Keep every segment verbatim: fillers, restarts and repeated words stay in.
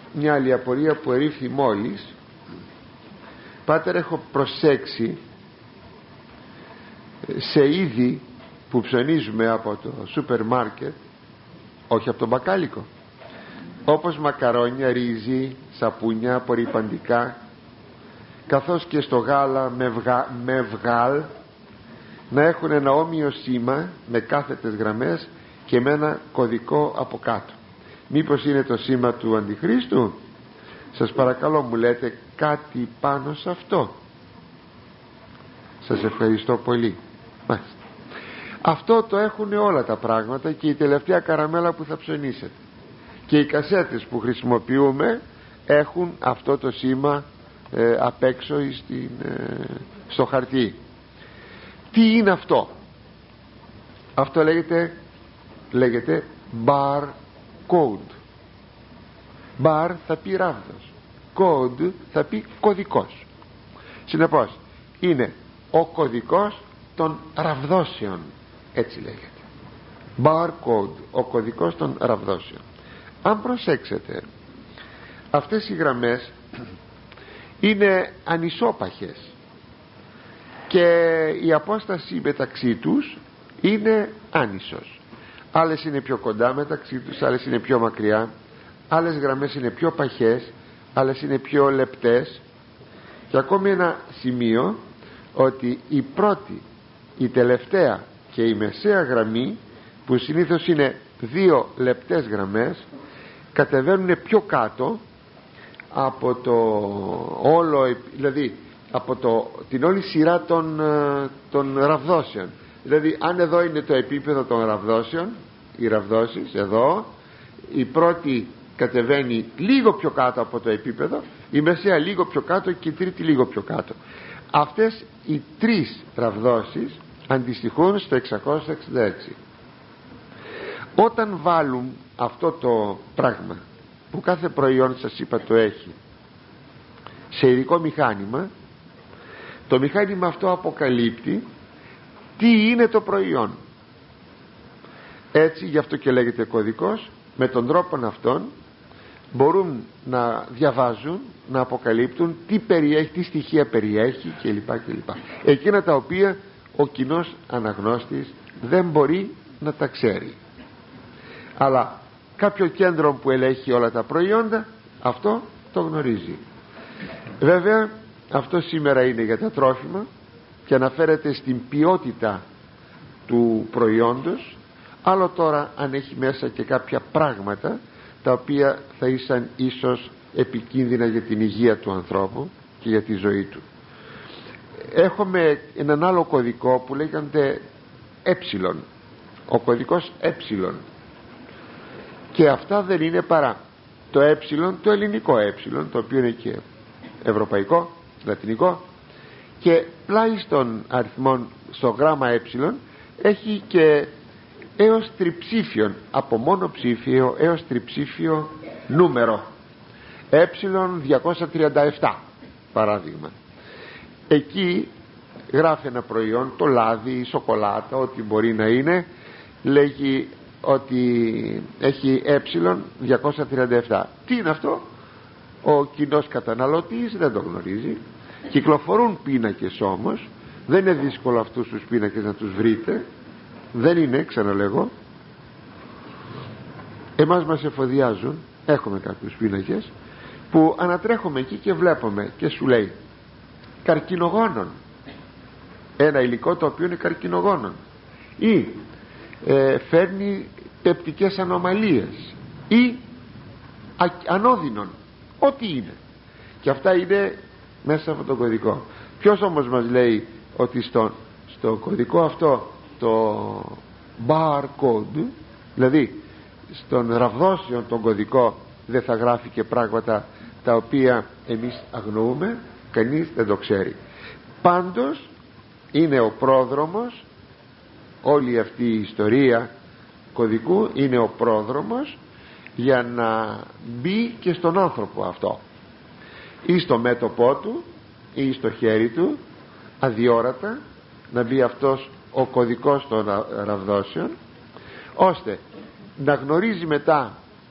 μια άλλη απορία που ερήφθη μόλις. Πάτερ, έχω προσέξει σε είδη που ψωνίζουμε από το σούπερ μάρκετ, όχι από το μπακάλικο, όπως μακαρόνια, ρύζι, σαπούνια, απορριπαντικά, καθώς και στο γάλα με, βγα, με βγάλ, να έχουν ένα όμοιο σήμα με κάθετες γραμμές και με ένα κωδικό από κάτω. Μήπως είναι το σήμα του Αντιχρίστου? Σας παρακαλώ, μου λέτε κάτι πάνω σε αυτό. Σας ευχαριστώ πολύ. Μάλιστα. Αυτό το έχουν όλα τα πράγματα, και η τελευταία καραμέλα που θα ψωνίσετε και οι κασέτες που χρησιμοποιούμε έχουν αυτό το σήμα ε, απ' έξω στην, ε, στο χαρτί. Τι είναι αυτό? Αυτό λέγεται λέγεται barcode. Bar θα πει ράβδος, code θα πει κωδικός. Συνεπώς είναι ο κωδικός των ραβδόσεων, έτσι λέγεται. Barcode, ο κωδικός των ραβδόσεων. Αν προσέξετε, αυτές οι γραμμές είναι ανισόπαχες και η απόσταση μεταξύ τους είναι άνισος. Άλλες είναι πιο κοντά μεταξύ τους, άλλες είναι πιο μακριά, άλλες γραμμές είναι πιο παχές, άλλες είναι πιο λεπτές. Και ακόμη ένα σημείο, ότι η πρώτη, η τελευταία και η μεσαία γραμμή, που συνήθως είναι δύο λεπτές γραμμές, κατεβαίνουν πιο κάτω από το όλο, δηλαδή από το, την όλη σειρά των, των ραβδόσεων. Δηλαδή αν εδώ είναι το επίπεδο των ραβδόσεων, οι ραβδόσεις εδώ, η πρώτη κατεβαίνει λίγο πιο κάτω από το επίπεδο, η μεσαία λίγο πιο κάτω και η τρίτη λίγο πιο κάτω. Αυτές οι τρεις ραβδόσεις αντιστοιχούν στο εξακόσια εξήντα έξι. Όταν βάλουν αυτό το πράγμα, που κάθε προϊόν σας είπα το έχει, σε ειδικό μηχάνημα, το μηχάνημα αυτό αποκαλύπτει τι είναι το προϊόν. Έτσι, γι' αυτό και λέγεται κωδικός. Με τον τρόπο αυτόν μπορούν να διαβάζουν, να αποκαλύπτουν τι περιέχει, τι στοιχεία περιέχει κλπ, κλπ. Εκείνα τα οποία ο κοινός αναγνώστης δεν μπορεί να τα ξέρει. Αλλά κάποιο κέντρο που ελέγχει όλα τα προϊόντα, αυτό το γνωρίζει. Βέβαια αυτό σήμερα είναι για τα τρόφιμα και αναφέρεται στην ποιότητα του προϊόντος. Άλλο τώρα αν έχει μέσα και κάποια πράγματα τα οποία θα ήσαν ίσως επικίνδυνα για την υγεία του ανθρώπου και για τη ζωή του. Έχουμε έναν άλλο κωδικό που λέγεται ε, ο κωδικός ε, και αυτά δεν είναι παρά το ε, το ελληνικό ε, το οποίο είναι και ευρωπαϊκό, λατινικό, και πλάι στον αριθμών, στο γράμμα ε έχει και έως τριψήφιον, από μόνο ψήφιο έως τριψήφιο νούμερο, ε διακόσια τριάντα επτά παράδειγμα. Εκεί γράφει ένα προϊόν, το λάδι, η σοκολάτα, ό,τι μπορεί να είναι, λέγει ότι έχει ε διακόσια τριάντα επτά. Τι είναι αυτό? Ο κοινός καταναλωτής δεν το γνωρίζει. Κυκλοφορούν πίνακες όμως, δεν είναι δύσκολο αυτούς τους πίνακες να τους βρείτε, δεν είναι, ξαναλέγω. Εμάς μας εφοδιάζουν, έχουμε κάποιους πίνακες που ανατρέχουμε εκεί και βλέπουμε και σου λέει καρκινογόνων, ένα υλικό το οποίο είναι καρκινογόνων, ή ε, φέρνει πεπτικές ανομαλίες ή α, ανώδυνων, ό,τι είναι, και αυτά είναι μέσα από τον κωδικό. Ποιος όμως μας λέει ότι στο, στο κωδικό αυτό, το barcode, δηλαδή στον ραβδόσιο τον κωδικό, δεν θα γράφει και πράγματα τα οποία εμείς αγνοούμε? Κανείς δεν το ξέρει. Πάντως είναι ο πρόδρομος, όλη αυτή η ιστορία κωδικού είναι ο πρόδρομος για να μπει και στον άνθρωπο αυτό, ή στο μέτωπό του ή στο χέρι του, αδιόρατα να μπει αυτός ο κωδικός των ραβδόσεων, ώστε να γνωρίζει μετά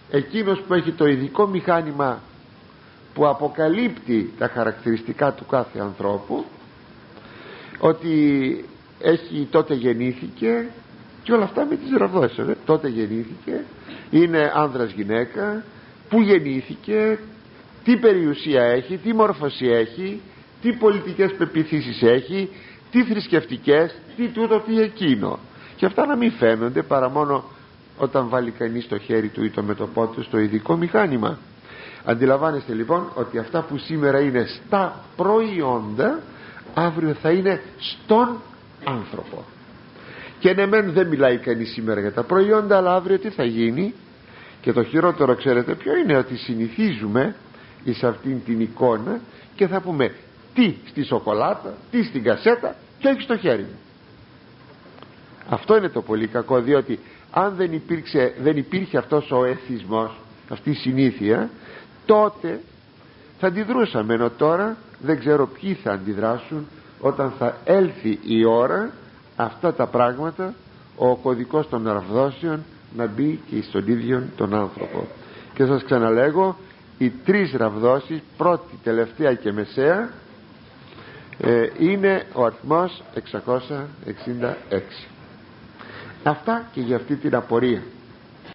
εκείνος που έχει το ειδικό μηχάνημα που αποκαλύπτει τα χαρακτηριστικά του κάθε ανθρώπου, ότι έχει τότε γεννήθηκε και όλα αυτά με τις ραβδόσεις, ε? τότε γεννήθηκε, είναι άνδρας γυναίκα, που γεννήθηκε, τι περιουσία έχει, τι μόρφωση έχει, τι πολιτικές πεποιθήσεις έχει, τι θρησκευτικές, τι τούτο, τι εκείνο, και αυτά να μην φαίνονται παρά μόνο όταν βάλει κανείς το χέρι του ή το μέτωπό του στο ειδικό μηχάνημα. Αντιλαμβάνεστε λοιπόν ότι αυτά που σήμερα είναι στα προϊόντα, αύριο θα είναι στον άνθρωπο. Και ναι μεν δεν μιλάει κανείς σήμερα για τα προϊόντα, αλλά αύριο τι θα γίνει? Και το χειρότερο ξέρετε ποιο είναι? Ότι συνηθίζουμε εις αυτήν την εικόνα και θα πούμε τι στη σοκολάτα, τι στην κασέτα, και όχι στο χέρι μου. Αυτό είναι το πολύ κακό, διότι αν δεν, υπήρξε, δεν υπήρχε αυτός ο εθισμός, αυτή η συνήθεια, τότε θα αντιδρούσαμε, ενώ τώρα δεν ξέρω ποιοι θα αντιδράσουν όταν θα έλθει η ώρα αυτά τα πράγματα, ο κωδικός των ραβδόσεων, να μπει και στον ίδιο τον άνθρωπο. Και σας ξαναλέγω, οι τρεις ραβδόσεις, πρώτη, τελευταία και μεσαία, ε, είναι ο αριθμός εξακόσια εξήντα έξι. Αυτά και για αυτή την απορία.